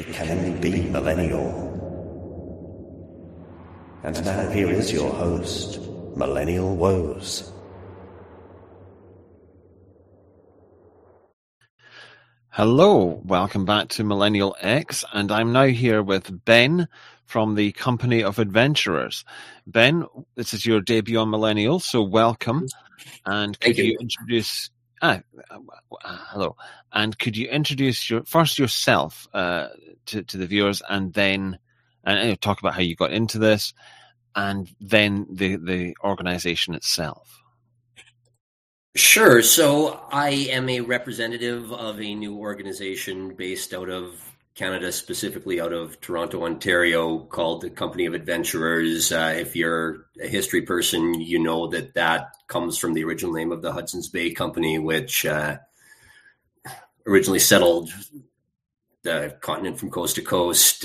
It can only be millennial. And now here is your host, Millennial Woes. Hello, welcome back to Millennial X, and I'm now here with Ben from the Company of Adventurers. Ben, this is your debut on Millennial, so welcome. And could you introduce... hello. And could you introduce yourself to the viewers, and then talk about how you got into this, and then the organization itself? Sure. So I am a representative of a new organization based out of Canada, specifically out of Toronto, Ontario, called the Company of Adventurers. If you're a history person, you know that comes from the original name of the Hudson's Bay Company, which originally settled the continent from coast to coast.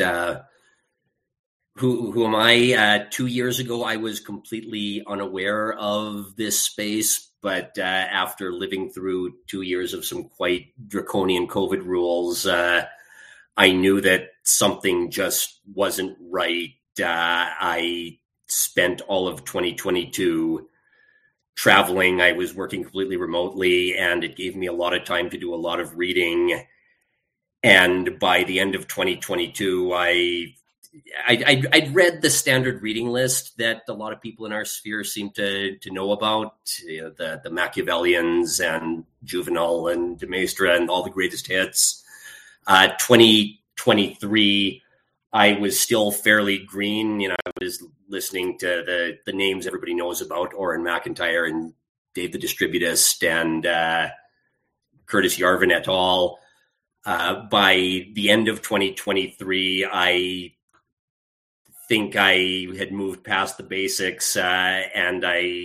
Who am I? 2 years ago, I was completely unaware of this space. But after living through 2 years of some quite draconian COVID rules, I knew that something just wasn't right. I spent all of 2022 traveling. I was working completely remotely, and it gave me a lot of time to do a lot of reading. And by the end of 2022, I'd read the standard reading list that a lot of people in our sphere seem to know about, the Machiavellians and Juvenal and de Maistre and all the greatest hits. 2023, I was still fairly green. I was listening to the names everybody knows about, Oren McIntyre and Dave the Distributist and Curtis Yarvin et al. By the end of 2023, I think I had moved past the basics, and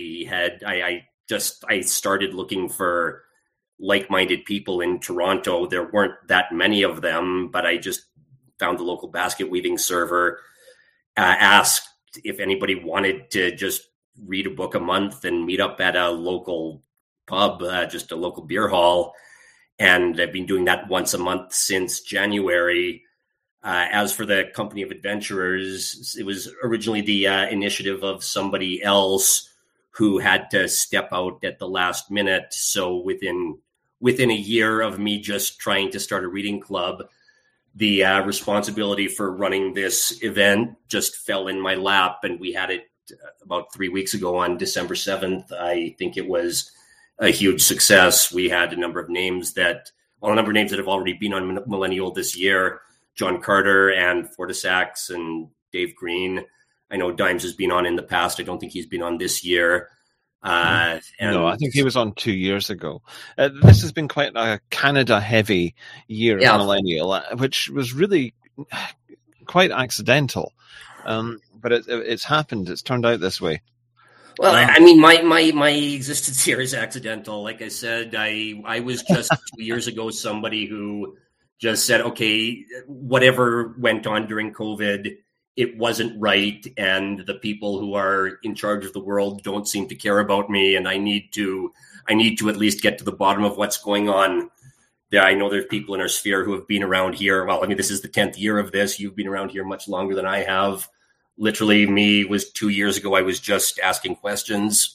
I started looking for like-minded people in Toronto. There weren't that many of them, but I just found the local basket weaving server, asked if anybody wanted to just read a book a month and meet up at a local pub, just a local beer hall. And I've been doing that once a month since January. As for the Company of Adventurers, it was originally the initiative of somebody else who had to step out at the last minute. So within a year of me just trying to start a reading club, the responsibility for running this event just fell in my lap, and we had it about 3 weeks ago on December 7th. I think it was a huge success. We had a number of names that have already been on Millennial this year. John Carter and Fortisax and Dave Green. I know Dimes has been on in the past. I don't think he's been on this year. No, I think he was on 2 years ago. This has been quite a Canada-heavy year at Millennial, which was really quite accidental. But it's happened. It's turned out this way. Well, I mean, my existence here is accidental. Like I said, I was just 2 years ago somebody who just said, okay, whatever went on during COVID, it wasn't right. And the people who are in charge of the world don't seem to care about me. And I need to at least get to the bottom of what's going on. I know there's people in our sphere who have been around here. Well, I mean, this is the 10th year of this. You've been around here much longer than I have. Literally, me was 2 years ago. I was just asking questions.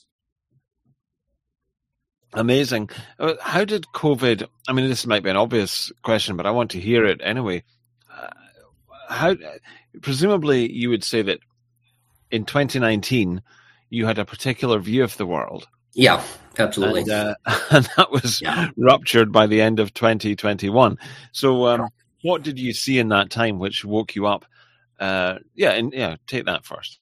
Amazing. How did COVID, I mean, this might be an obvious question, but I want to hear it anyway. Presumably you would say that in 2019, you had a particular view of the world. Yeah, absolutely. And that was ruptured by the end of 2021. So what did you see in that time which woke you up? Take that first.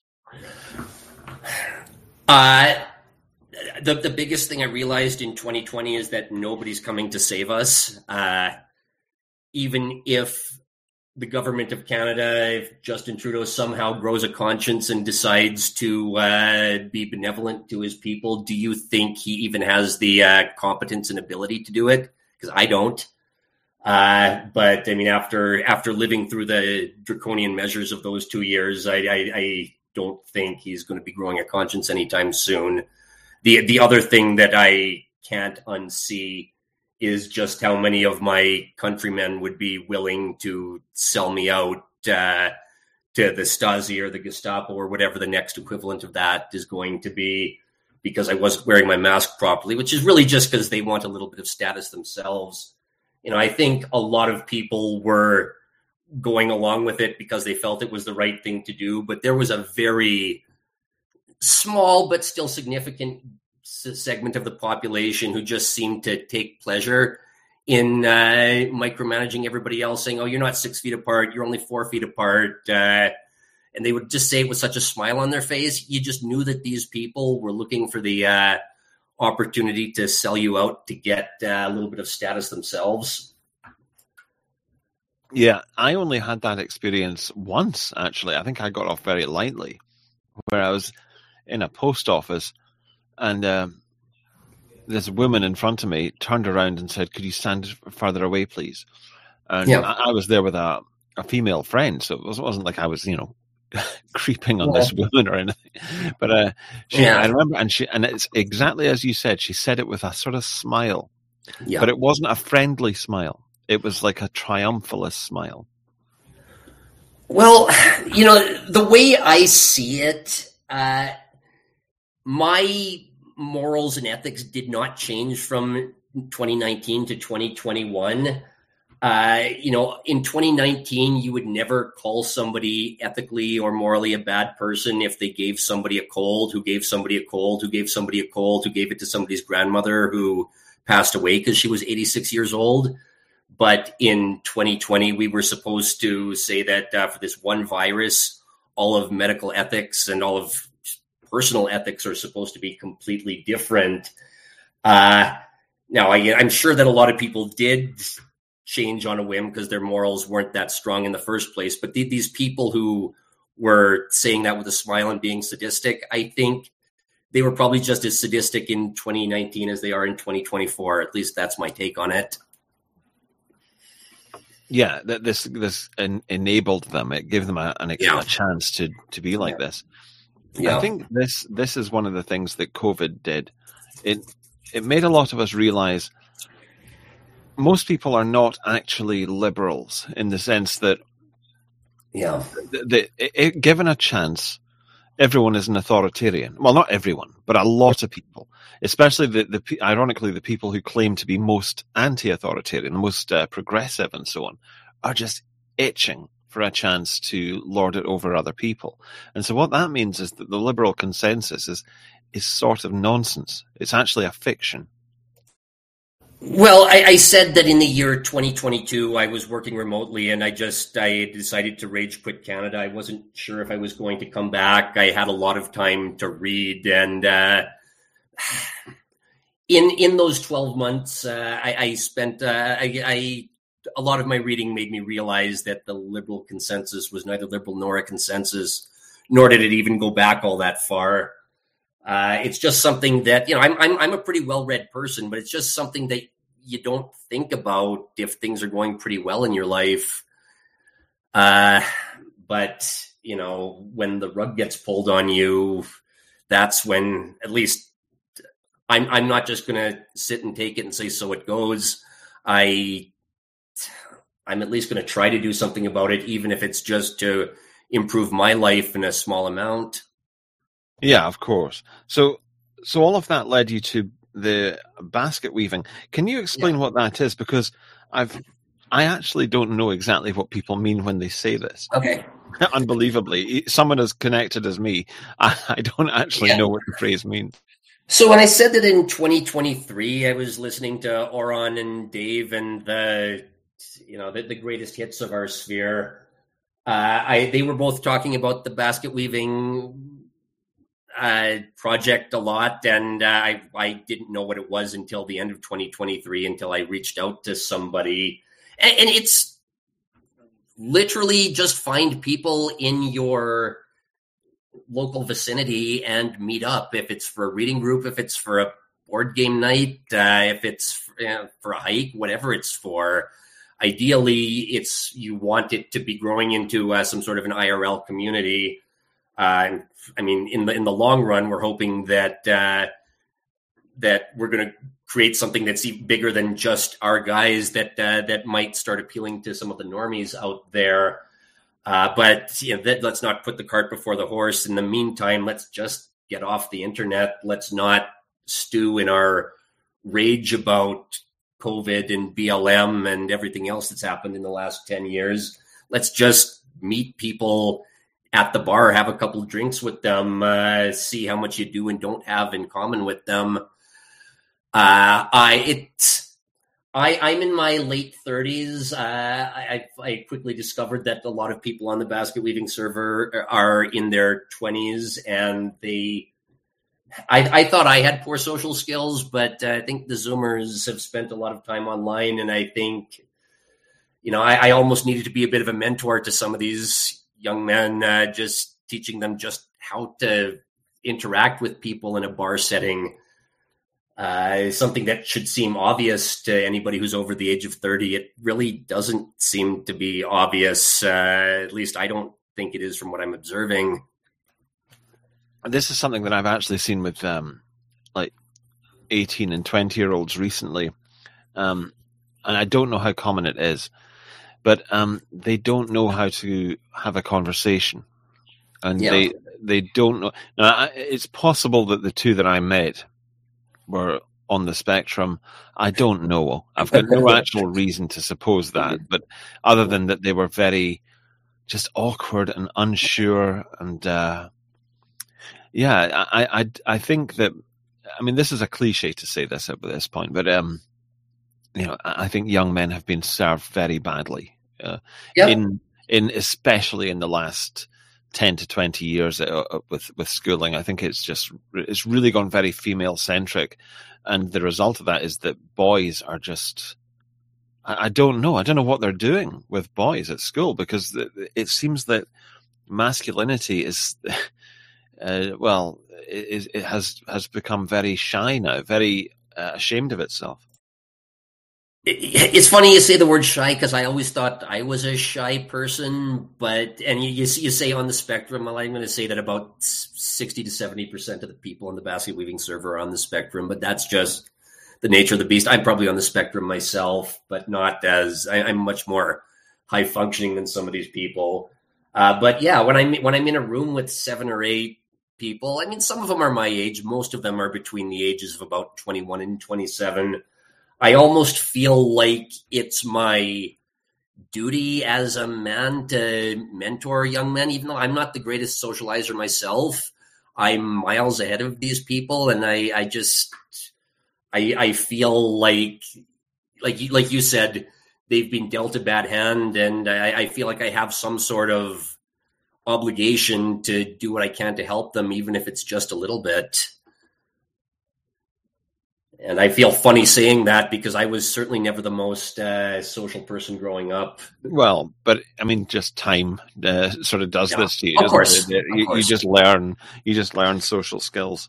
The biggest thing I realized in 2020 is that nobody's coming to save us. Even if the government of Canada, if Justin Trudeau somehow grows a conscience and decides to be benevolent to his people, do you think he even has the competence and ability to do it? Because I don't. But I mean, after living through the draconian measures of those 2 years, I don't think he's going to be growing a conscience anytime soon. The other thing that I can't unsee is just how many of my countrymen would be willing to sell me out to the Stasi or the Gestapo or whatever the next equivalent of that is going to be, because I wasn't wearing my mask properly, which is really just because they want a little bit of status themselves. I think a lot of people were going along with it because they felt it was the right thing to do, but there was a very small but still significant segment of the population who just seemed to take pleasure in micromanaging everybody else, saying, "Oh, you're not 6 feet apart, you're only 4 feet apart," and they would just say it with such a smile on their face. You just knew that these people were looking for the opportunity to sell you out to get a little bit of status themselves. Yeah, I only had that experience once, actually. I think I got off very lightly, where I was in a post office, and this woman in front of me turned around and said, "Could you stand further away, please?" And I was there with a female friend, so it wasn't like I was, creeping on this woman or anything. But I remember, and it's exactly as you said. She said it with a sort of smile, but it wasn't a friendly smile. It was like a triumphalist smile. Well, the way I see it, my morals and ethics did not change from 2019 to 2021. In 2019, you would never call somebody ethically or morally a bad person if they gave somebody a cold, who gave somebody a cold, who gave somebody a cold, who gave it to somebody's grandmother who passed away because she was 86 years old. But in 2020, we were supposed to say that for this one virus, all of medical ethics and all of personal ethics are supposed to be completely different. Now, I'm sure that a lot of people did change on a whim because their morals weren't that strong in the first place. But these people who were saying that with a smile and being sadistic, I think they were probably just as sadistic in 2019 as they are in 2024. At least that's my take on it. Yeah, this enabled them. It gave them a chance to be like this. Yeah. I think this is one of the things that COVID did. It made a lot of us realize most people are not actually liberals in the sense that, given a chance, everyone is an authoritarian. Well, not everyone, but a lot of people, especially ironically, the people who claim to be most anti-authoritarian, most progressive and so on, are just itching for a chance to lord it over other people. And so what that means is that the liberal consensus is sort of nonsense. It's actually a fiction. Well, I said that in the year 2022, I was working remotely, and I decided to rage quit Canada. I wasn't sure if I was going to come back. I had a lot of time to read, and in those 12 months, I spent a lot of my reading made me realize that the liberal consensus was neither liberal nor a consensus, nor did it even go back all that far. It's just something that, I'm a pretty well-read person, but it's just something that you don't think about if things are going pretty well in your life. But, when the rug gets pulled on you, that's when, at least I'm not just going to sit and take it and say, so it goes. I'm at least going to try to do something about it, even if it's just to improve my life in a small amount. Yeah, of course. So all of that led you to the basket weaving. Can you explain what that is? Because I actually don't know exactly what people mean when they say this. Okay. Unbelievably, someone as connected as me, I don't actually know what the phrase means. So when I said that in 2023, I was listening to Oron and Dave and the greatest hits of our sphere. They were both talking about the basket weaving project a lot, and I didn't know what it was until the end of 2023, until I reached out to somebody. And it's literally just find people in your local vicinity and meet up. If it's for a reading group, if it's for a board game night, if it's for a hike, whatever it's for. Ideally, you want it to be growing into some sort of an IRL community. In the long run, we're hoping that that we're going to create something that's even bigger than just our guys that might start appealing to some of the normies out there. But let's not put the cart before the horse. In the meantime, let's just get off the internet. Let's not stew in our rage about COVID and BLM and everything else that's happened in the last 10 years. Let's just meet people at the bar, have a couple of drinks with them, see how much you do and don't have in common with them. I'm in my late 30s. I quickly discovered that a lot of people on the basket weaving server are in their 20s, and I thought I had poor social skills, but I think the Zoomers have spent a lot of time online, and I think, I almost needed to be a bit of a mentor to some of these young men, just teaching them just how to interact with people in a bar setting. Something that should seem obvious to anybody who's over the age of 30. It really doesn't seem to be obvious. At least I don't think it is from what I'm observing. This is something that I've actually seen with 18 and 20-year-olds recently. And I don't know how common it is, but they don't know how to have a conversation. And they don't know. Now, it's possible that the two that I met were on the spectrum. I don't know. I've got no actual reason to suppose that, but other than that, they were very just awkward and unsure. And I think that, this is a cliche to say this at this point, but I think young men have been served very badly in especially in the last 10 to 20 years with schooling. I think it's really gone very female centric, and the result of that is that boys are just, I don't know what they're doing with boys at school, because it seems that masculinity is it has become very shy now, very ashamed of itself. It's funny you say the word shy, because I always thought I was a shy person, and you say on the spectrum. Well, I'm going to say that about 60 to 70% of the people on the basket weaving server are on the spectrum, but that's just the nature of the beast. I'm probably on the spectrum myself, but not as I'm much more high functioning than some of these people. But yeah, when I'm in a room with 7 or 8 people, some of them are my age. Most of them are between the ages of about 21 and 27. I almost feel like it's my duty as a man to mentor young men, even though I'm not the greatest socializer myself. I'm miles ahead of these people, and I feel like you said, they've been dealt a bad hand, and I feel like I have some sort of obligation to do what I can to help them, even if it's just a little bit. And I feel funny saying that, because I was certainly never the most social person growing up. Well, but just time sort of does this to you. Of course. You just learn social skills.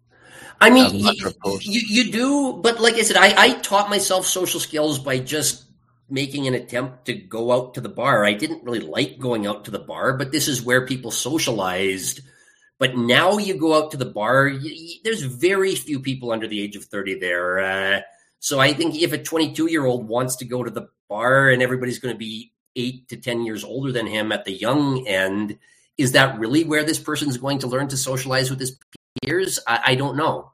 You do, but like I said, I taught myself social skills by just making an attempt to go out to the bar. I didn't really like going out to the bar, but this is where people socialized. But now you go out to the bar, there's very few people under the age of 30 there. So I think if a 22-year-old wants to go to the bar and everybody's going to be 8 to 10 years older than him at the young end, is that really where this person's going to learn to socialize with his peers? I don't know.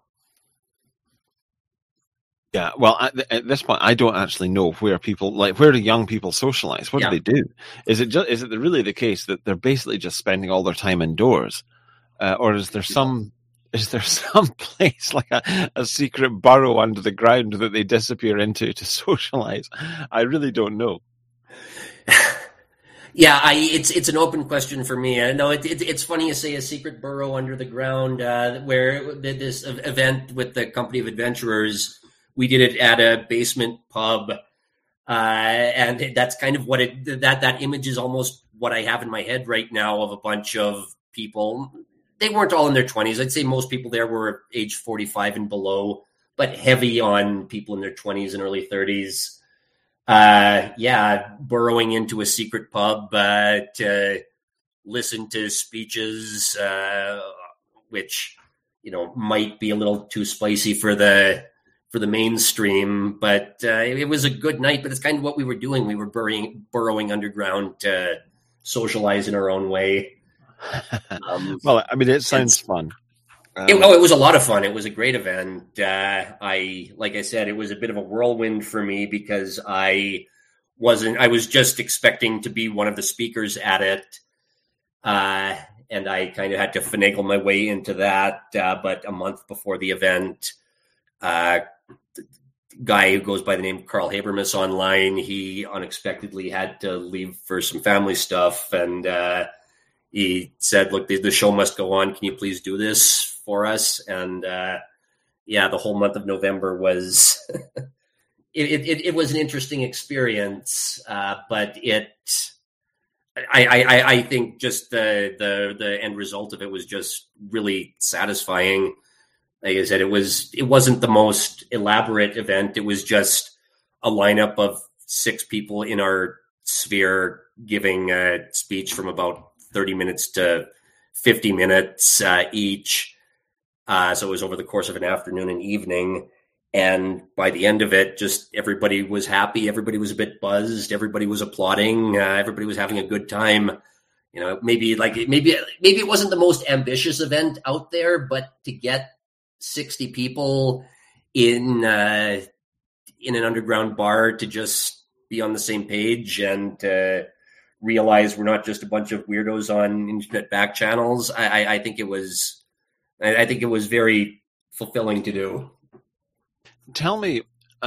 Yeah, well, at this point, I don't actually know where do young people socialize? What do they do? Is it really the case that they're basically just spending all their time indoors? Or is there some place like a secret burrow under the ground that they disappear into to socialize? I really don't know. Yeah, it's an open question for me. I know it's funny you say a secret burrow under the ground. Where this event with the Company of Adventurers, we did it at a basement pub, and that's kind of what that image is almost what I have in my head right now, of a bunch of people. They weren't all in their 20s. I'd say most people there were age 45 and below, but heavy on people in their 20s and early 30s. Burrowing into a secret pub to listen to speeches, which might be a little too spicy for the mainstream, but it was a good night. But it's kind of what we were doing. We were burrowing underground to socialize in our own way. Well, I mean, it sounds fun. It was a lot of fun. It was a great event. Like I said, it was a bit of a whirlwind for me because I was just expecting to be one of the speakers at it. And I kind of had to finagle my way into that. But a month before the event, the guy who goes by the name of Carl Habermas online, he unexpectedly had to leave for some family stuff. And he said, look, the show must go on. Can you please do this for us? And the whole month of November was, it was an interesting experience. But I think just the end result of it was just really satisfying. Like I said, it wasn't the most elaborate event. It was just a lineup of 6 people in our sphere giving a speech from about 30 minutes to 50 minutes each. So it was over the course of an afternoon and evening. And by the end of it, just everybody was happy. Everybody was a bit buzzed. Everybody was applauding. Everybody was having a good time. Maybe it wasn't the most ambitious event out there, but to get 60 people in an underground bar to just be on the same page and to realize we're not just a bunch of weirdos on internet back channels. I think it was very fulfilling to do. Tell me,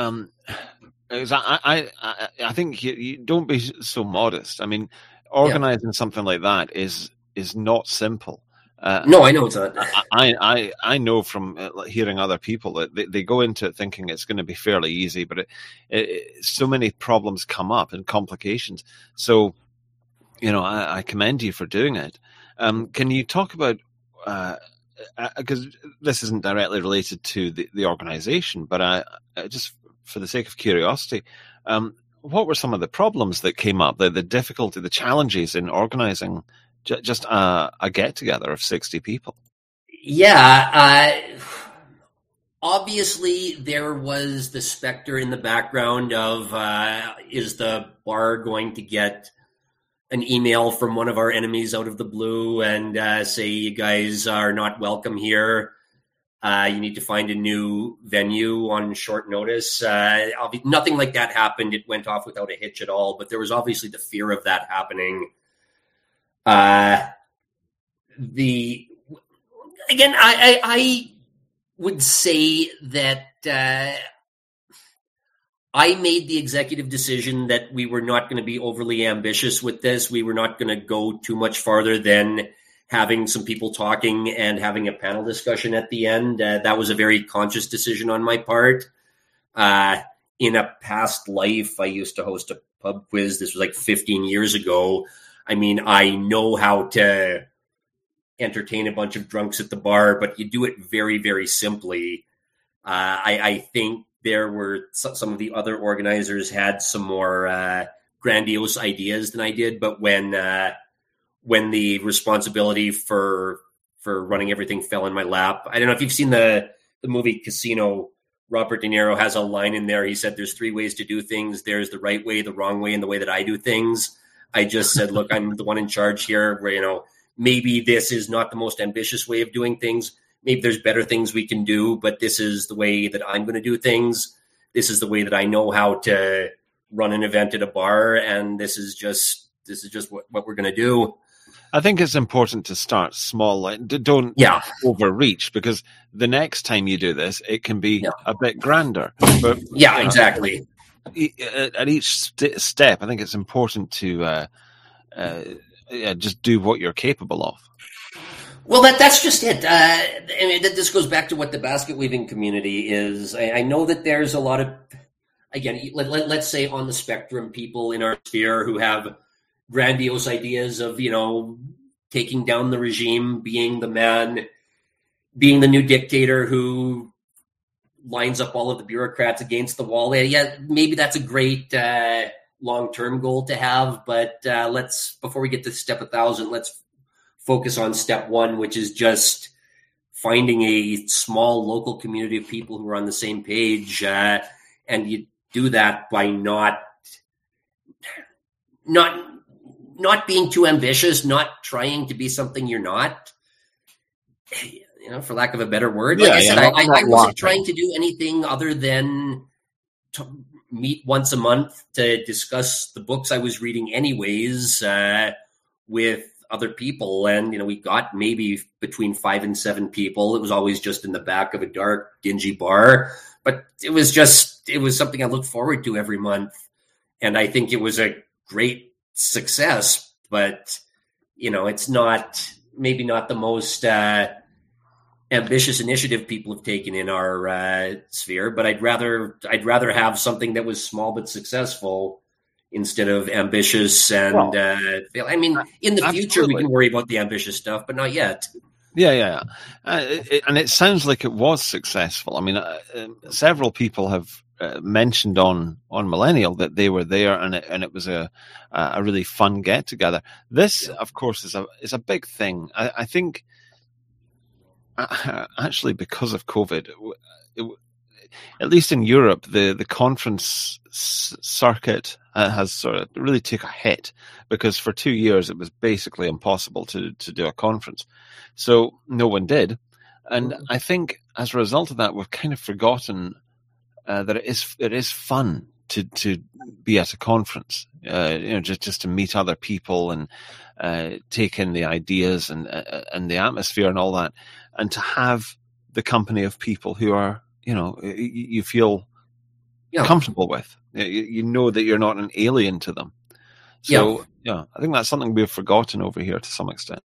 I think you don't be so modest. I mean, organizing something like that is not simple. No, I know it's not. I know from hearing other people that they go into it thinking it's going to be fairly easy, but so many problems come up and complications. So, I commend you for doing it. Can you talk about? Because this isn't directly related to the organization, but just for the sake of curiosity, what were some of the problems that came up, the difficulty, the challenges in organizing just a get-together of 60 people? Yeah. Obviously, there was the specter in the background of, is the bar going to get an email from one of our enemies out of the blue and say, you guys are not welcome here. You need to find a new venue on short notice. Nothing like that happened. It went off without a hitch at all, but there was obviously the fear of that happening. I would say that I made the executive decision that we were not going to be overly ambitious with this. We were not going to go too much farther than having some people talking and having a panel discussion at the end. That was a very conscious decision on my part. In a past life, I used to host a pub quiz. This was like 15 years ago. I mean, I know how to entertain a bunch of drunks at the bar, but you do it very, very simply. I think there were some of the other organizers had some more grandiose ideas than I did, but when the responsibility for running everything fell in my lap, I don't know if you've seen the movie Casino. Robert De Niro has a line in there. He said, "There's 3 ways to do things. There's the right way, the wrong way, and the way that I do things." I just said, look, I'm the one in charge here where, maybe this is not the most ambitious way of doing things. Maybe there's better things we can do, but this is the way that I'm going to do things. This is the way that I know how to run an event at a bar. And this is just what we're going to do. I think it's important to start small. Like, don't overreach, because the next time you do this, it can be a bit grander. But, exactly. At each step, I think it's important to just do what you're capable of. Well, that's just it. This goes back to what the basket weaving community is. I know that there's a lot of, again, let's say on the spectrum, people in our sphere who have grandiose ideas of, taking down the regime, being the man, being the new dictator who lines up all of the bureaucrats against the wall. Yeah, maybe that's a great long-term goal to have, but before we get to step 1,000, let's focus on step 1, which is just finding a small local community of people who are on the same page, and you do that by not being too ambitious, not trying to be something you're not. For lack of a better word. Like I said, I wasn't trying to do anything other than to meet once a month to discuss the books I was reading anyways, with other people. And, we got maybe between 5 and 7 people. It was always just in the back of a dark, dingy bar. But it was something I looked forward to every month. And I think it was a great success. But, it's maybe not the most ambitious initiative people have taken in our sphere, but I'd rather have something that was small but successful instead of ambitious and in the future we can worry about the ambitious stuff, but not yet. Yeah. And it sounds like it was successful. I mean, several people have mentioned on Millennial that they were there, and it was a really fun get together. This, of course, is a big thing. I think. Actually, because of COVID, at least in Europe, the conference circuit has sort of really took a hit, because for 2 years it was basically impossible to do a conference. So no one did. And I think as a result of that, we've kind of forgotten that it is fun to be at a conference, just to meet other people and take in the ideas and the atmosphere and all that, and to have the company of people who are, you feel comfortable with. You know that you're not an alien to them. So, I think that's something we've forgotten over here to some extent.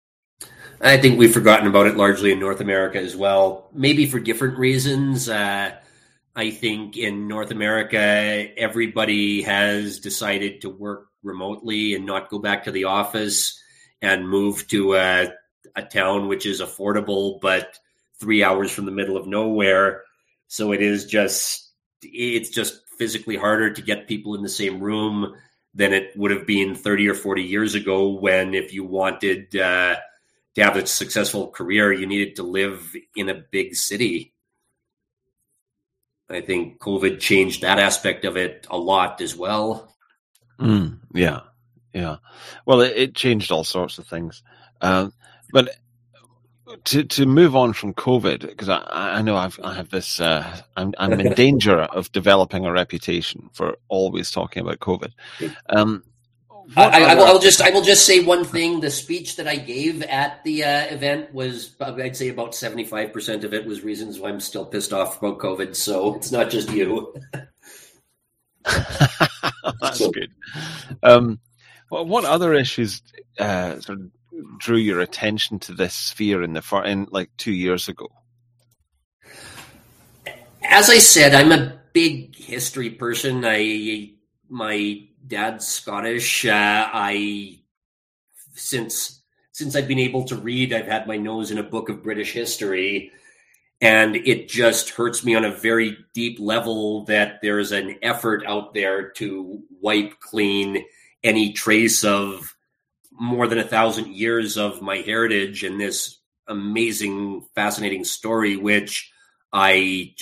I think we've forgotten about it largely in North America as well, maybe for different reasons. I think in North America, everybody has decided to work remotely and not go back to the office and move to a town which is affordable, but 3 hours from the middle of nowhere. So it's just physically harder to get people in the same room than it would have been 30 or 40 years ago, when if you wanted to have a successful career, you needed to live in a big city. I think COVID changed that aspect of it a lot as well. Yeah. Well, it changed all sorts of things. But to move on from COVID, because I know I have this, I'm in danger of developing a reputation for always talking about COVID. I will just say one thing. The speech that I gave at the event was, I'd say about 75% of it was reasons why I'm still pissed off about COVID. So it's not just you. That's good. Well, what other issues sort of drew your attention to this sphere in like 2 years ago? As I said, I'm a big history person. My dad's Scottish. Since I've been able to read, I've had my nose in a book of British history, and it just hurts me on a very deep level that there is an effort out there to wipe clean any trace of more than 1,000 years of my heritage and this amazing, fascinating story, which it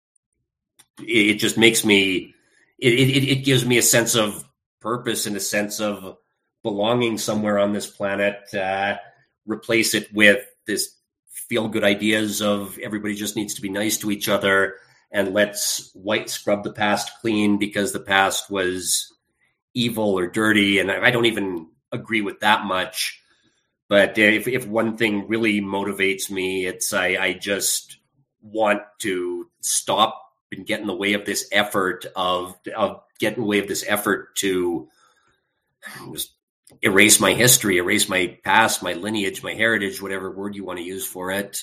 gives me a sense of purpose and a sense of belonging somewhere on this planet. Replace it with this feel-good ideas of everybody just needs to be nice to each other, and let's scrub the past clean because the past was evil or dirty. And I don't even agree with that much. But if one thing really motivates me, it's I just want to stop and get in the way of this effort to just erase my history, erase my past, my lineage, my heritage, whatever word you want to use for it.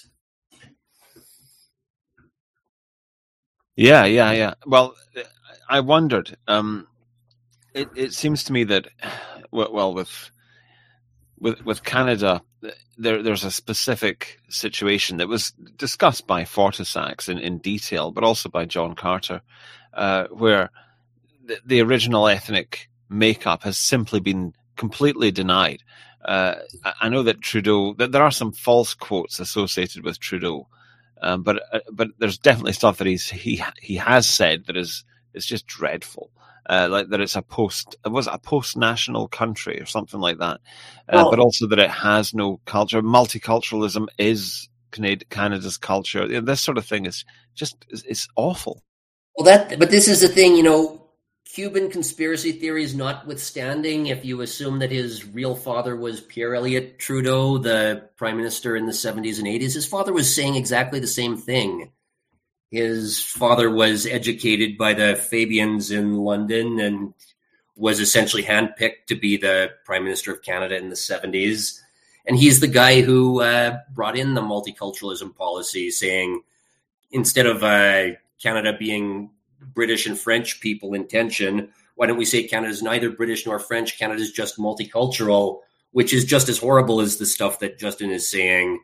Yeah. Well, I wondered. It seems to me that, with Canada, there's a specific situation that was discussed by Fortissax in detail, but also by John Carter, where the original ethnic makeup has simply been completely denied. I know that Trudeau, that there are some false quotes associated with Trudeau, but there's definitely stuff that he has said that is just dreadful. Like that it's a post-national country or something like that, but also that it has no culture. Multiculturalism is Canada's culture. This sort of thing is just it's awful. Well, but this is the thing, Cuban conspiracy theories notwithstanding, if you assume that his real father was Pierre Elliott Trudeau, the prime minister in the 70s and 80s, his father was saying exactly the same thing. His father was educated by the Fabians in London and was essentially handpicked to be the Prime Minister of Canada in the 70s. And he's the guy who brought in the multiculturalism policy, saying instead of Canada being British and French people in tension, why don't we say Canada's neither British nor French, Canada's just multicultural, which is just as horrible as the stuff that Justin is saying.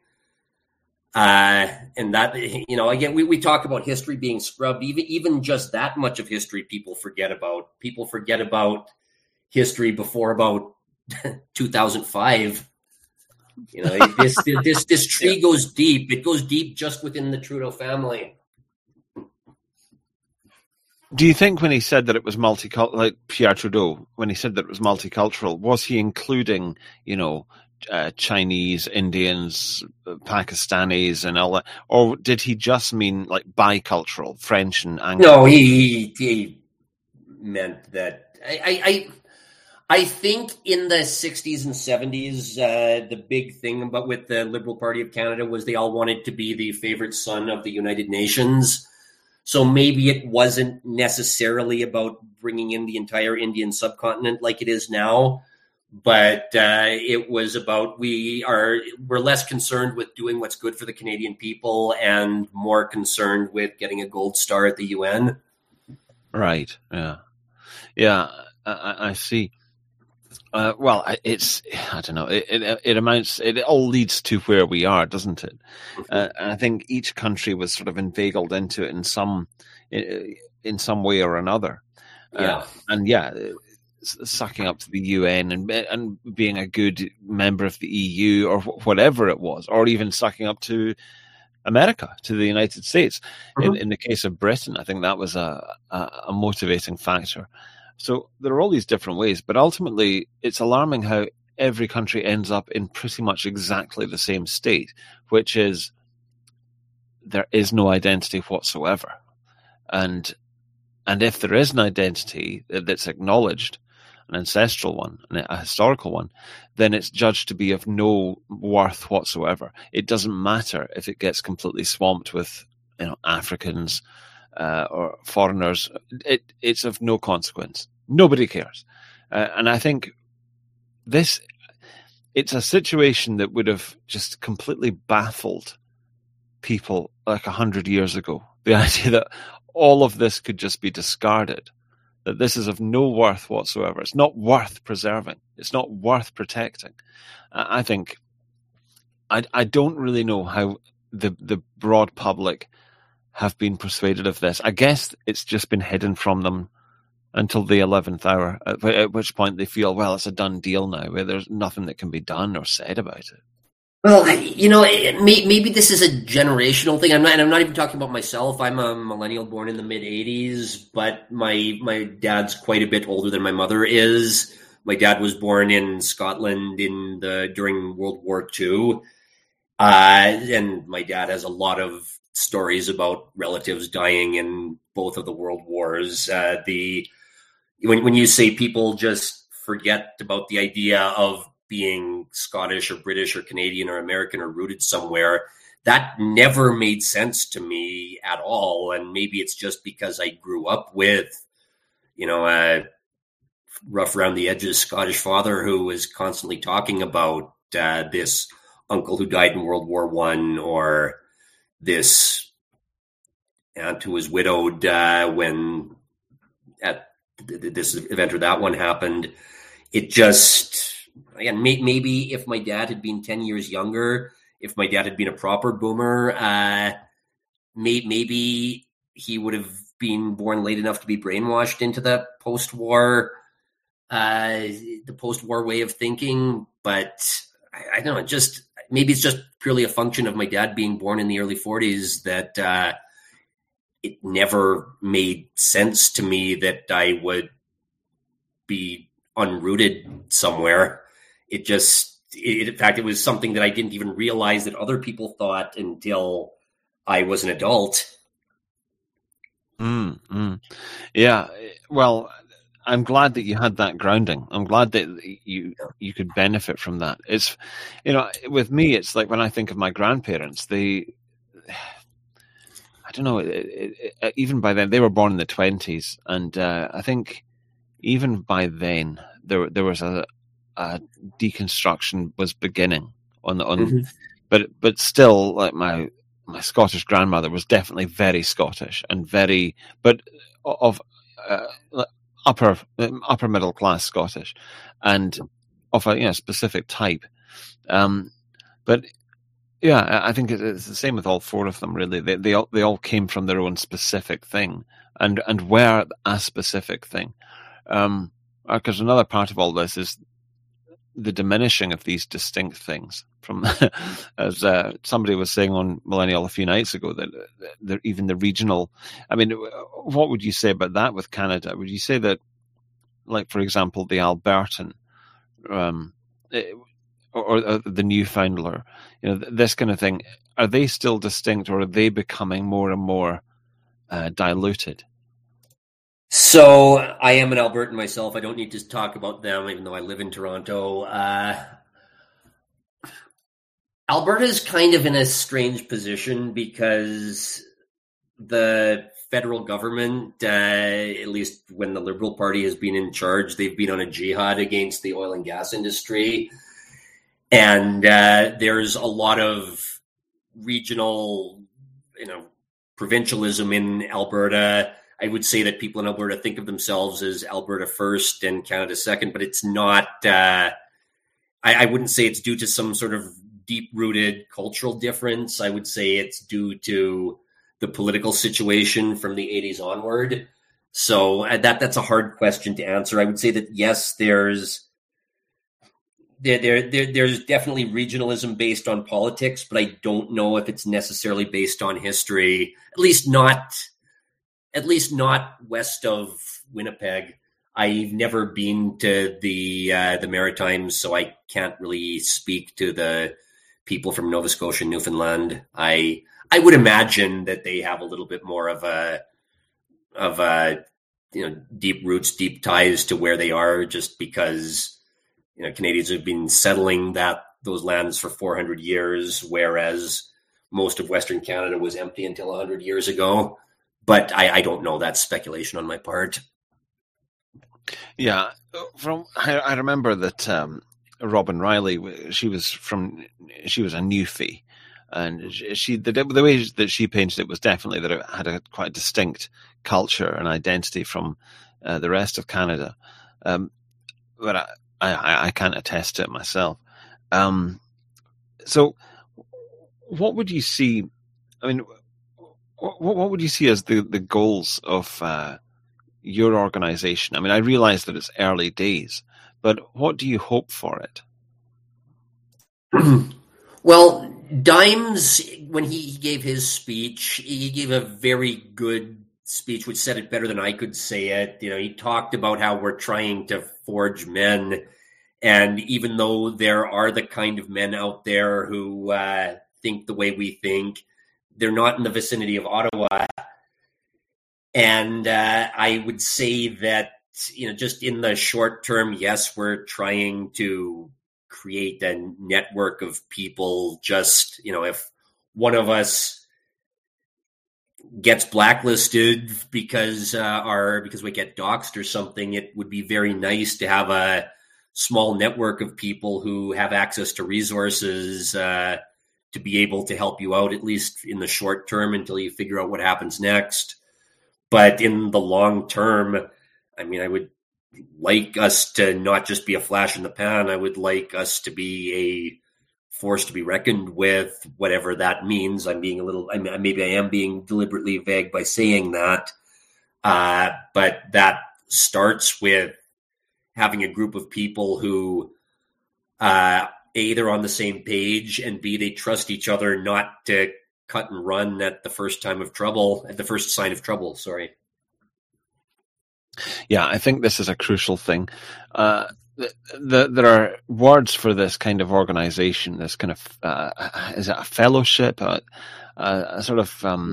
And that, again, we talk about history being scrubbed. Even just that much of history people forget about. People forget about history before about 2005. This tree goes deep. It goes deep just within the Trudeau family. Do you think when he said that it was multicultural, like Pierre Trudeau, when he said that it was multicultural, was he including, Chinese, Indians, Pakistanis, and all that, or did he just mean like bicultural, French and Anglo? No, he meant that. I think in the 60s and 70s, the big thing about with the Liberal Party of Canada was they all wanted to be the favorite son of the United Nations. So maybe it wasn't necessarily about bringing in the entire Indian subcontinent like it is now, but it was about we're less concerned with doing what's good for the Canadian people and more concerned with getting a gold star at the UN. Right. Yeah. I see. Well, it's, I don't know, it all leads to where we are, doesn't it? And I think each country was sort of inveigled into it in some way or another. Sucking up to the UN and being a good member of the EU or whatever it was, or even sucking up to America, to the United States. Mm-hmm. In the case of Britain, I think that was a motivating factor. So there are all these different ways, but ultimately it's alarming how every country ends up in pretty much exactly the same state, which is there is no identity whatsoever. And if there is an identity that's acknowledged, an ancestral one, a historical one, then it's judged to be of no worth whatsoever. It doesn't matter if it gets completely swamped with, Africans or foreigners. It's of no consequence. Nobody cares. And I think it's a situation that would have just completely baffled people like 100 years ago. The idea that all of this could just be discarded, that this is of no worth whatsoever. It's not worth preserving. It's not worth protecting. I think I don't really know how the broad public have been persuaded of this. I guess it's just been hidden from them until the 11th hour, at which point they feel, well, it's a done deal now, where there's nothing that can be done or said about it. Well, maybe this is a generational thing. I'm not even talking about myself. I'm a millennial born in the mid '80s, but my dad's quite a bit older than my mother is. My dad was born in Scotland during World War II, and my dad has a lot of stories about relatives dying in both of the world wars. When you say people just forget about the idea of being Scottish or British or Canadian or American or rooted somewhere, that never made sense to me at all. And maybe it's just because I grew up with, a rough around the edges Scottish father who was constantly talking about this uncle who died in World War I, or this aunt who was widowed when at this event or that one happened. It just, again, maybe if my dad had been 10 years younger, if my dad had been a proper boomer, maybe he would have been born late enough to be brainwashed into the post-war way of thinking. but I don't know, just maybe it's just purely a function of my dad being born in the early 40s that it never made sense to me that I would be unrooted somewhere. In fact, it was something that I didn't even realize that other people thought until I was an adult. Yeah. Well, I'm glad that you had that grounding. I'm glad that you could benefit from that. It's, with me, it's like when I think of my grandparents, I don't know, even by then, they were born in the 20s. And I think even by then, there was a deconstruction was beginning but still, like my Scottish grandmother was definitely very Scottish and but of upper middle class Scottish and of a specific type. But yeah, I think it's the same with all four of them. Really, they all came from their own specific thing and were a specific thing. Because another part of all this is the diminishing of these distinct things. From as somebody was saying on Millennial a few nights ago, that even the regional. I mean, what would you say about that with Canada? Would you say that, like for example, the Albertan, or the Newfoundlander, this kind of thing, are they still distinct, or are they becoming more and more diluted? So I am an Albertan myself. I don't need to talk about them, even though I live in Toronto. Alberta is kind of in a strange position because the federal government, at least when the Liberal Party has been in charge, they've been on a jihad against the oil and gas industry. And there's a lot of regional, provincialism in Alberta. I would say that people in Alberta think of themselves as Alberta first and Canada second, but it's not. I wouldn't say it's due to some sort of deep-rooted cultural difference. I would say it's due to the political situation from the 80s onward. So that's a hard question to answer. I would say that yes, there's definitely regionalism based on politics, but I don't know if it's necessarily based on history. At least not west of Winnipeg. I've never been to the Maritimes, so I can't really speak to the people from Nova Scotia and Newfoundland. I would imagine that they have a little bit more of a deep roots, deep ties to where they are, just because Canadians have been settling those lands for 400 years, whereas most of Western Canada was empty until 100 years ago. But I don't know. That's speculation on my part. Yeah, I remember that Robin Riley. She was a Newfie, and the way that she painted it was definitely that it had a quite distinct culture and identity from the rest of Canada. But I can't attest to it myself. So, what would you see? I mean, what would you see as the goals of your organization? I mean, I realize that it's early days, but what do you hope for it? Well, Dimes, when he gave his speech, he gave a very good speech, which said it better than I could say it. He talked about how we're trying to forge men. And even though there are the kind of men out there who think the way we think, they're not in the vicinity of Ottawa. And I would say that, just in the short term, yes, we're trying to create a network of people. Just, if one of us gets blacklisted because we get doxxed or something, it would be very nice to have a small network of people who have access to resources to be able to help you out, at least in the short term, until you figure out what happens next. But in the long term, I mean, I would like us to not just be a flash in the pan. I would like us to be a force to be reckoned with, whatever that means. Maybe I am being deliberately vague by saying that. But that starts with having a group of people who A, they're on the same page, and B, they trust each other not to cut and run at the first sign of trouble. Sorry. Yeah, I think this is a crucial thing. There are words for this kind of organization, this kind of, is it a fellowship, a sort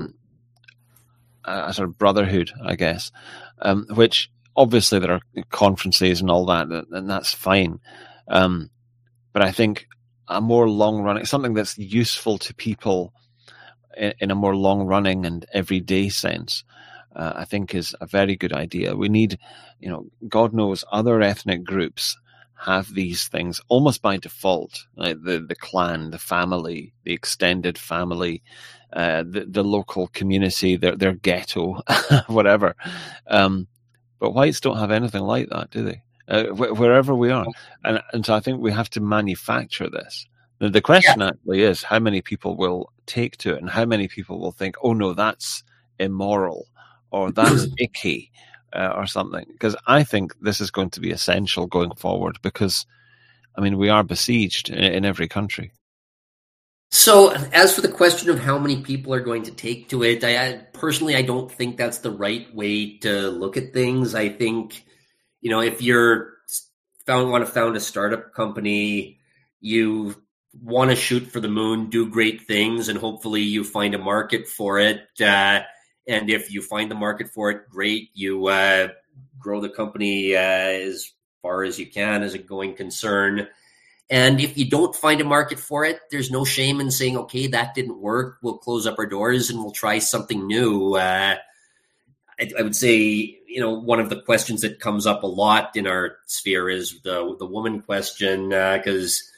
of brotherhood, I guess, which obviously there are conferences and all that, and that's fine. But I think a more long-running, something that's useful to people in a more long-running and everyday sense, I think is a very good idea. We need, God knows other ethnic groups have these things almost by default, like the clan, the family, the extended family, the local community, their ghetto, whatever. But whites don't have anything like that, do they? Wherever we are. And so I think we have to manufacture this. The question actually is how many people will take to it and how many people will think, oh no, that's immoral or that's icky or something. Because I think this is going to be essential going forward because, we are besieged in every country. So as for the question of how many people are going to take to it, I personally don't think that's the right way to look at things. I think, if you're want to found a startup company, you want to shoot for the moon, do great things, and hopefully you find a market for it. And if you find the market for it, great. You grow the company as far as you can as a going concern. And if you don't find a market for it, there's no shame in saying, okay, that didn't work. We'll close up our doors and we'll try something new. I would say, one of the questions that comes up a lot in our sphere is the woman question, because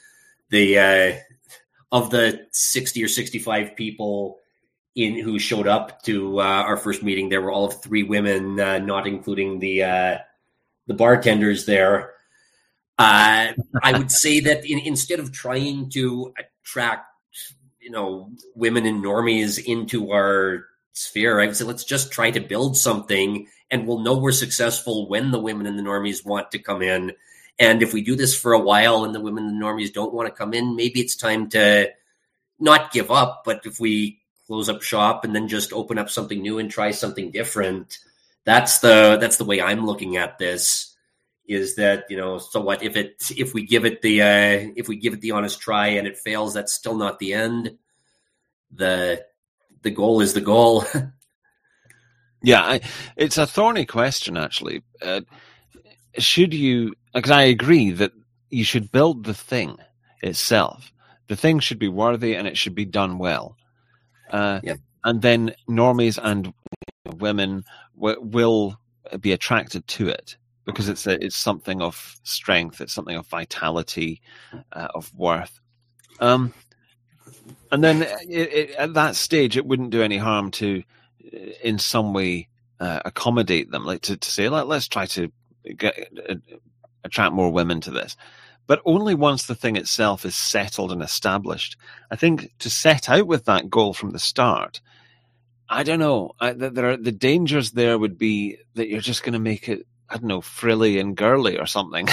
of the 60 or 65 people who showed up to our first meeting, there were all of 3 women, not including the bartenders there. I would say that instead of trying to attract, women and normies into our sphere, I would say let's just try to build something, and we'll know we're successful when the women and the normies want to come in. And if we do this for a while and the women and the normies don't want to come in, maybe it's time to not give up. But if we close up shop and then just open up something new and try something different, that's the way I'm looking at this. Is that, so what if we give it the honest try and it fails, that's still not the end. The goal is the goal. Yeah, it's a thorny question, actually. Should you, because I agree that you should build the thing itself. The thing should be worthy and it should be done well. And then normies and women will be attracted to it because it's something of strength, it's something of vitality, of worth. And then at that stage, it wouldn't do any harm to, in some way, accommodate them, like to say, let's try to attract more women to this. But only once the thing itself is settled and established. I think to set out with that goal from the start, I don't know. The dangers there would be that you're just going to make it, I don't know, frilly and girly or something.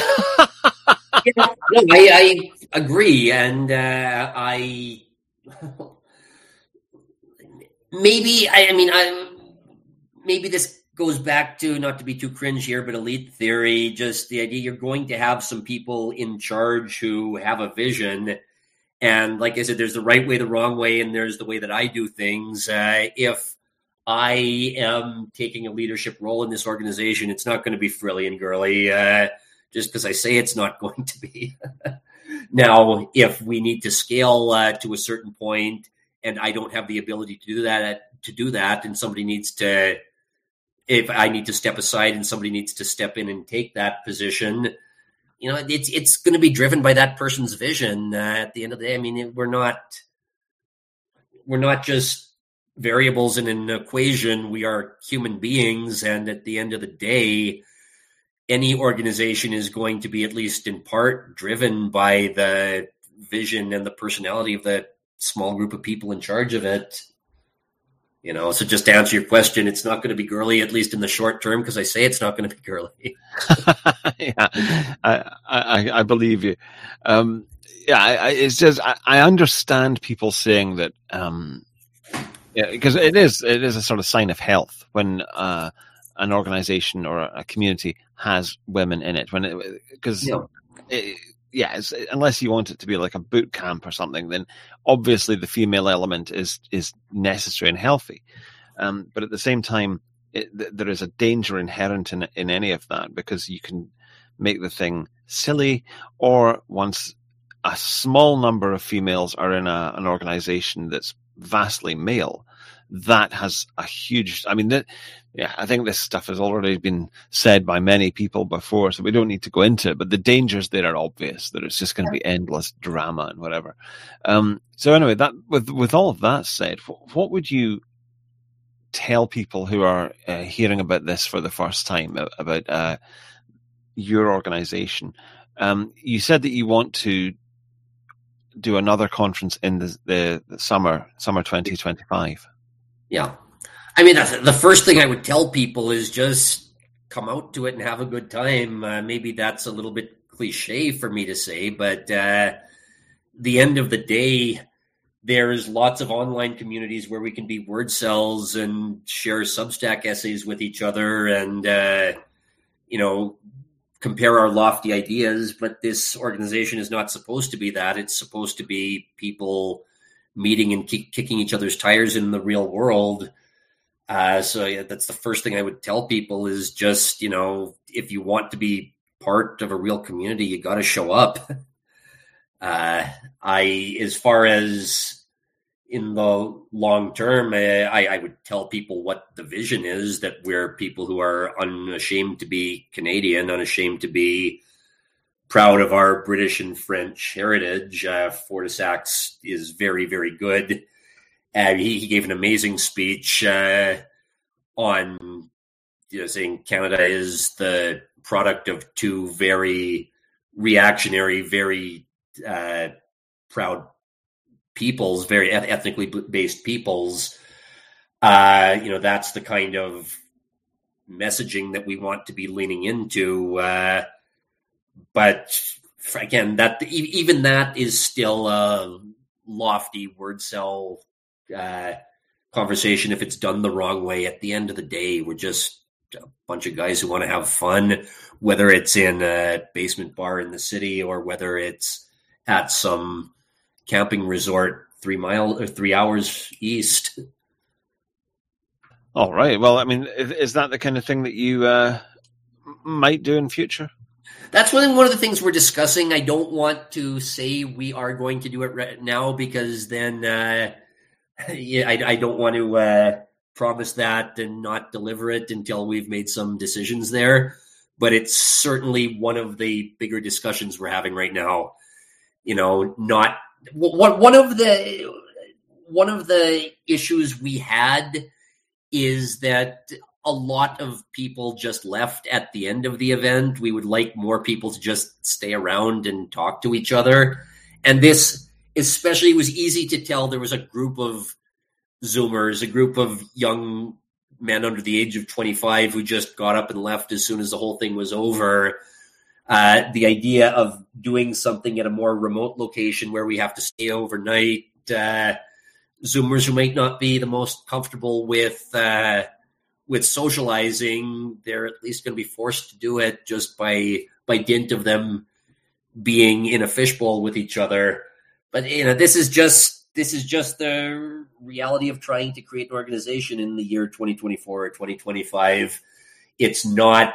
I agree, and maybe this goes back to, not to be too cringe here, but elite theory, just the idea you're going to have some people in charge who have a vision. And like I said, there's the right way, the wrong way, and there's the way that I do things. If I am taking a leadership role in this organization, it's not going to be frilly and girly, just because I say it's not going to be. Now, if we need to scale to a certain point and I don't have the ability to do that, and somebody needs to, if I need to step aside and somebody needs to step in and take that position, it's going to be driven by that person's vision. At the end of the day, we're not just variables in an equation. We are human beings, and at the end of the day, any organization is going to be, at least in part, driven by the vision and the personality of the small group of people in charge of it. So just to answer your question, it's not going to be girly, at least in the short term, because I say it's not going to be girly. Yeah, I believe you. It's just I understand people saying that. Because it is a sort of sign of health when an organization or a community has women in it. Unless you want it to be like a boot camp or something, then obviously the female element is necessary and healthy. But at the same time, there is a danger inherent in any of that, because you can make the thing silly, or once a small number of females are in an organization that's vastly male, that has a huge. I think this stuff has already been said by many people before, so we don't need to go into it. But the dangers there are obvious. That it's just going to be endless drama and whatever. So anyway, that with all of that said, what would you tell people who are hearing about this for the first time about your organization? You said that you want to do another conference in the summer 2025. Yeah. That's the first thing I would tell people is just come out to it and have a good time. Maybe that's a little bit cliche for me to say, but the end of the day, there's lots of online communities where we can be word cells and share Substack essays with each other and, compare our lofty ideas. But this organization is not supposed to be that. It's supposed to be people meeting and kicking each other's tires in the real world. That's the first thing I would tell people is just, if you want to be part of a real community, you got to show up. As far as in the long term, I would tell people what the vision is, that we're people who are unashamed to be Canadian, unashamed to be proud of our British and French heritage. Fortissac is very, very good. He gave an amazing speech on saying Canada is the product of two very reactionary, very proud peoples, very ethnically based peoples. That's the kind of messaging that we want to be leaning into. But again, that even that is still a lofty word cell conversation if it's done the wrong way. At the end of the day, we're just a bunch of guys who want to have fun, whether it's in a basement bar in the city or whether it's at some camping resort 3 hours east. All right. Well, is that the kind of thing that you might do in future? That's one of the things we're discussing. I don't want to say we are going to do it right now, because then I don't want to promise that and not deliver it until we've made some decisions there. But it's certainly one of the bigger discussions we're having right now. Not one of the issues we had is that a lot of people just left at the end of the event. We would like more people to just stay around and talk to each other. And this especially was easy to tell. There was a group of Zoomers, a group of young men under the age of 25 who just got up and left as soon as the whole thing was over. The idea of doing something at a more remote location where we have to stay overnight, Zoomers who might not be the most comfortable with socializing, they're at least going to be forced to do it just by dint of them being in a fishbowl with each other. But this is just the reality of trying to create an organization in the year 2024 or 2025. It's not.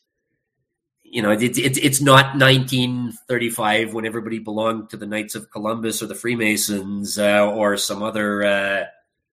It's not 1935 when everybody belonged to the Knights of Columbus or the Freemasons or some other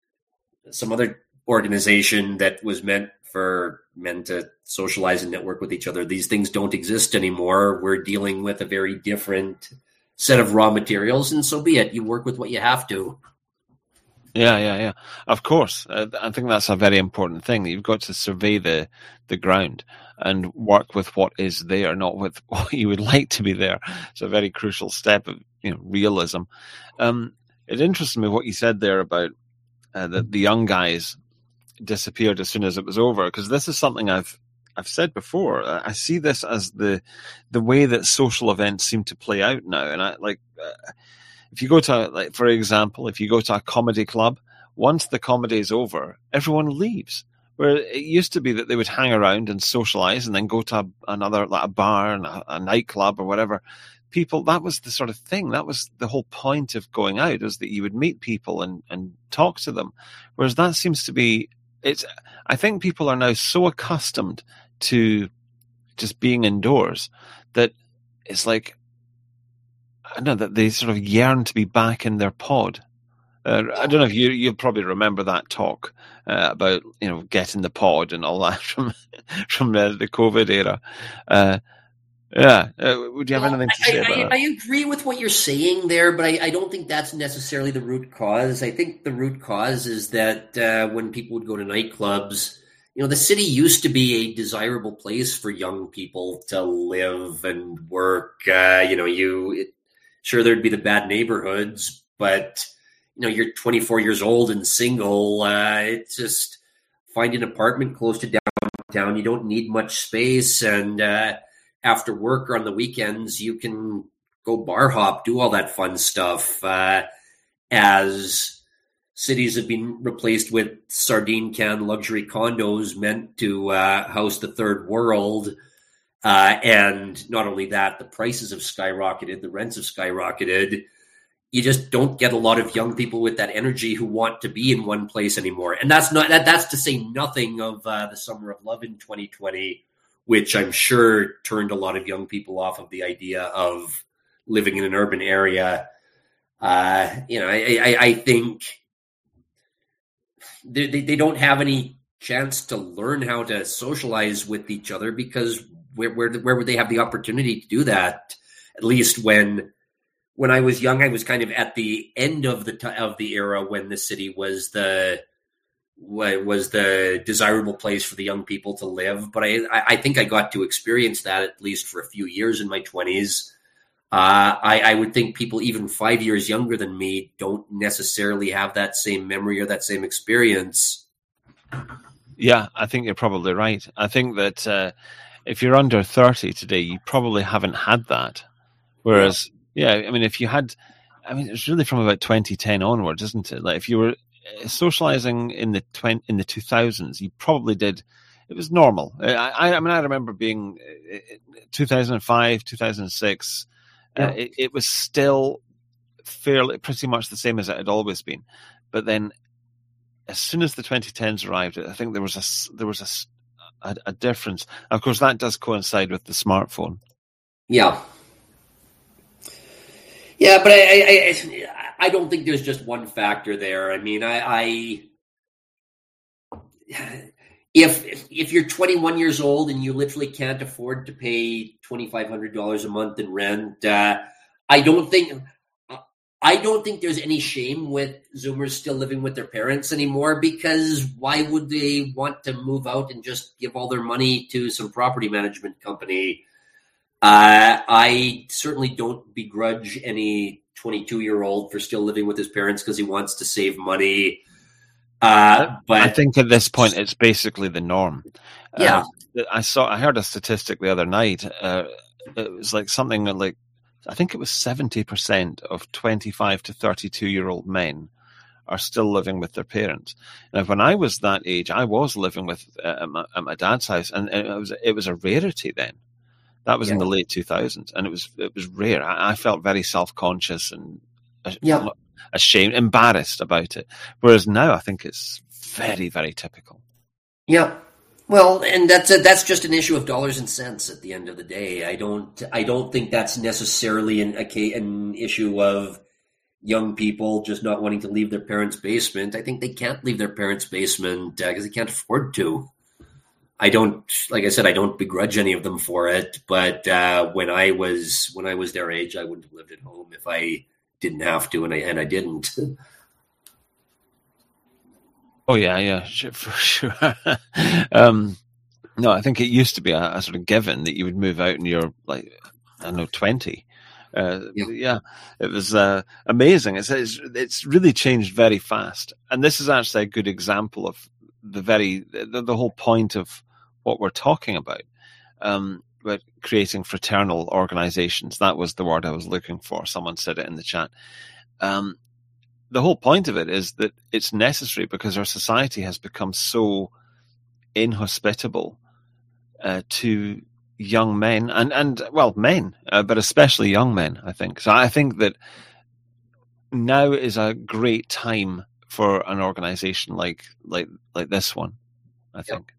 organization that was meant for men to socialize and network with each other. These things don't exist anymore. We're dealing with a very different set of raw materials, and so be it. You work with what you have to. Yeah. Of course. I think that's a very important thing. You've got to survey the ground and work with what is there, not with what you would like to be there. It's a very crucial step of realism. It interested me what you said there about the young guys disappeared as soon as it was over. Because this is something I've said before. I see this as the way that social events seem to play out now. And if you go to, like, for example, if you go to a comedy club, once the comedy is over, everyone leaves. Where it used to be that they would hang around and socialize and then go to another, like a bar and a nightclub or whatever. People, that was the sort of thing. That was the whole point of going out, was that you would meet people and talk to them. Whereas that seems to be, I think people are now so accustomed to just being indoors that it's like, I don't know, that they sort of yearn to be back in their pod. I don't know if you'll probably remember that talk about, getting the pod and all that from the COVID era. Would you have anything to say about that? I agree with what you're saying there, but I don't think that's necessarily the root cause. I think the root cause is that when people would go to nightclubs, the city used to be a desirable place for young people to live and work. Sure, there'd be the bad neighborhoods, but you're 24 years old and single. It's just find an apartment close to downtown. You don't need much space, and after work or on the weekends, you can go bar hop, do all that fun stuff. As cities have been replaced with sardine can luxury condos meant to house the third world. And not only that, the prices have skyrocketed, the rents have skyrocketed. You just don't get a lot of young people with that energy who want to be in one place anymore. And that's to say nothing of the Summer of Love in 2020, which I'm sure turned a lot of young people off of the idea of living in an urban area. I think they don't have any chance to learn how to socialize with each other, because where would they have the opportunity to do that? At least when I was young, I was kind of at the end of the era when the city was the desirable place for the young people to live. But I think I got to experience that at least for a few years in my 20s. I would think people even 5 years younger than me don't necessarily have that same memory or that same experience. Yeah, I think you're probably right. I think that if you're under 30 today, you probably haven't had that. Whereas, if you had, it's really from about 2010 onwards, isn't it? Like, if you were socializing in the 2000s, you probably did. It was normal. I remember being 2005, 2006. It was still pretty much the same as it had always been. But then, as soon as the 2010s arrived, I think there was a difference. Of course, that does coincide with the smartphone. Yeah. Yeah, but I don't think there's just one factor there. I mean, if you're 21 years old and you literally can't afford to pay $2,500 a month in rent, I don't think there's any shame with Zoomers still living with their parents anymore, because why would they want to move out and just give all their money to some property management company? I certainly don't begrudge any 22-year-old for still living with his parents because he wants to save money. But I think at this point it's basically the norm. Yeah. I heard a statistic the other night. It was like something like, I think it was 70% of 25 to 32-year-old men are still living with their parents. Now, when I was that age, I was living with at my dad's house, and it was a rarity then. That was in the late 2000s, and it was rare. I felt very self-conscious and ashamed, embarrassed about it. Whereas now, I think it's very, very typical. Yeah. Well, and that's just an issue of dollars and cents at the end of the day. I don't think that's necessarily an issue of young people just not wanting to leave their parents' basement. I think they can't leave their parents' basement because they can't afford to. Like I said, I don't begrudge any of them for it. But when I was their age, I wouldn't have lived at home if I didn't have to, and I didn't. Oh yeah, for sure. No, I think it used to be a sort of given that you would move out and you're 20. Yeah, it was amazing. It's really changed very fast, and this is actually a good example of the whole point of what we're talking about. About creating fraternal organizations. That was the word I was looking for. Someone said it in the chat. The whole point of it is that it's necessary because our society has become so inhospitable to young men and men, but especially young men, I think. So I think that now is a great time for an organization like this one, I think.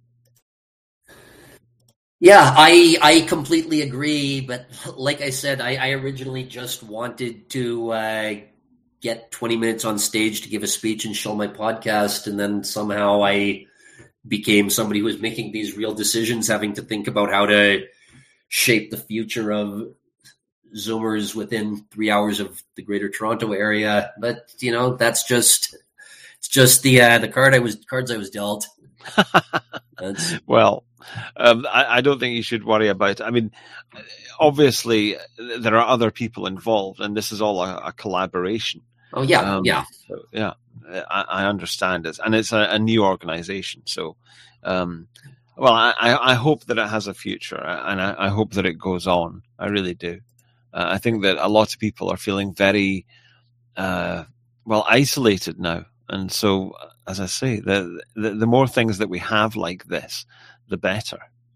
Yeah, I completely agree. But like I said, I originally just wanted to get 20 minutes on stage to give a speech and show my podcast. And then somehow I became somebody who was making these real decisions, having to think about how to shape the future of Zoomers within 3 hours of the Greater Toronto area. But, that's just the cards I was dealt. Well, I don't think you should worry about it. I mean, obviously, there are other people involved, and this is all a collaboration. Oh, yeah, yeah. So, yeah, I understand it. And it's a new organization. So, I hope that it has a future, and I hope that it goes on. I really do. I think that a lot of people are feeling very, isolated now. And so, as I say, the more things that we have like this, the better.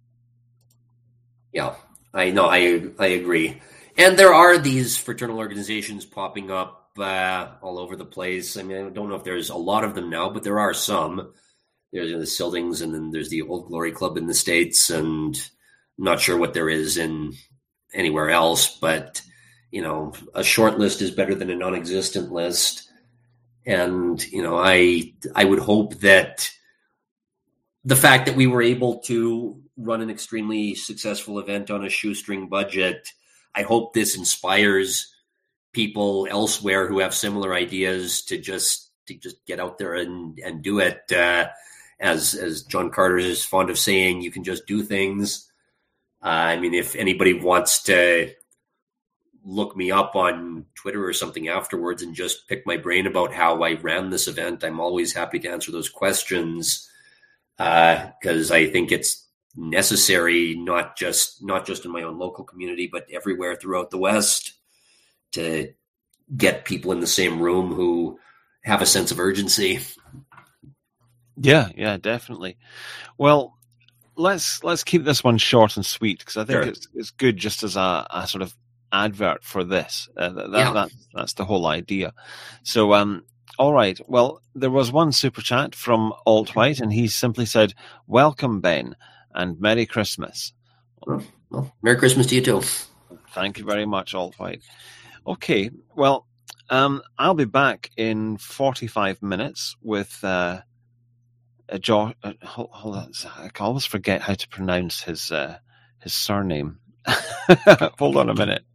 Yeah, I know. I agree. And there are these fraternal organizations popping up all over the place. I mean, I don't know if there's a lot of them now, but there are some. There's the Sildings, and then there's the Old Glory Club in the States, and I'm not sure what there is in anywhere else. But, a short list is better than a non-existent list. And, I would hope that the fact that we were able to run an extremely successful event on a shoestring budget, I hope this inspires people elsewhere who have similar ideas to just get out there and do it. As John Carter is fond of saying, you can just do things. I mean, if anybody wants to look me up on Twitter or something afterwards and just pick my brain about how I ran this event, I'm always happy to answer those questions, because I think it's necessary, not just in my own local community, but everywhere throughout the West, to get people in the same room who have a sense of urgency. Yeah, definitely. Well, let's keep this one short and sweet, because I think it's good just as a sort of advert for this. That's the whole idea. So, all right. Well, there was one super chat from Alt White, and he simply said, "Welcome, Ben, and Merry Christmas." Well, Merry Christmas to you too. Thank you very much, Alt White. Okay. Well, I'll be back in 45 minutes with Josh. Hold on. I always forget how to pronounce his surname. Hold on a minute.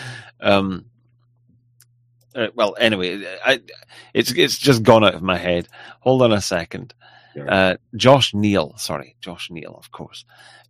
Well, anyway, it's just gone out of my head. Hold on a second. Josh Neal, of course.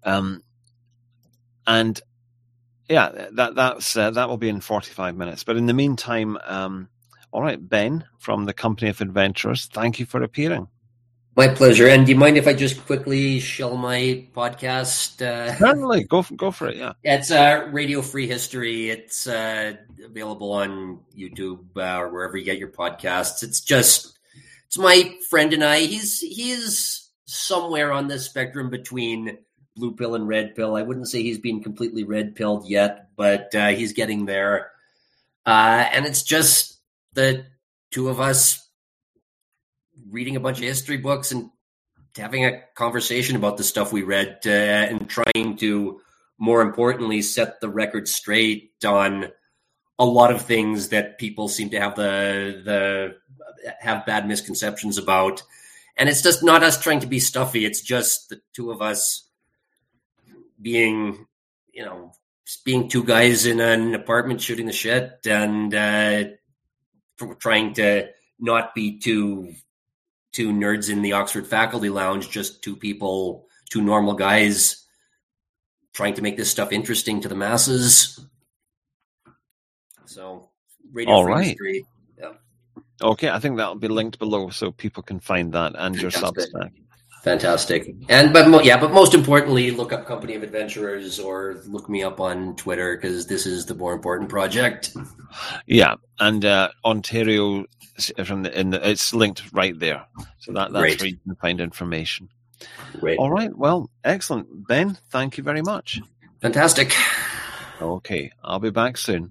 And yeah, that will be in 45 minutes. But in the meantime, all right, Ben from the Company of Adventurers, thank you for appearing. My pleasure. And do you mind if I just quickly shell my podcast? Certainly, go for it. Yeah, it's Radio Free History. It's available on YouTube or wherever you get your podcasts. It's my friend and I. He's somewhere on the spectrum between blue pill and red pill. I wouldn't say he's been completely red pilled yet, but he's getting there. And it's just the two of us reading a bunch of history books and having a conversation about the stuff we read, and trying to, more importantly, set the record straight on a lot of things that people seem to have have bad misconceptions about. And it's just not us trying to be stuffy. It's just the two of us being two guys in an apartment shooting the shit, and trying to not be two nerds in the Oxford faculty lounge, just two normal guys trying to make this stuff interesting to the masses. So Radio All Free right. History. Yeah. Okay, I think that'll be linked below so people can find that and your Substack. Fantastic. But most importantly, look up Company of Adventurers or look me up on Twitter because this is the more important project. Yeah, and Ontario it's linked right there, so that's Great. where you can find information. Great. All right, well, excellent, Ben. Thank you very much. Fantastic. Okay, I'll be back soon.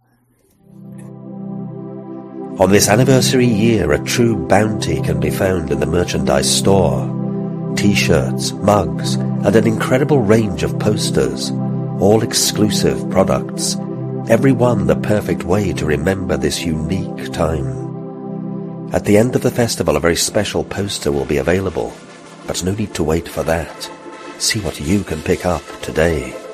On this anniversary year, a true bounty can be found in the merchandise store. T-shirts, mugs, and an incredible range of posters, all exclusive products, every one the perfect way to remember this unique time. At the end of the festival, a very special poster will be available, but no need to wait for that. See what you can pick up today.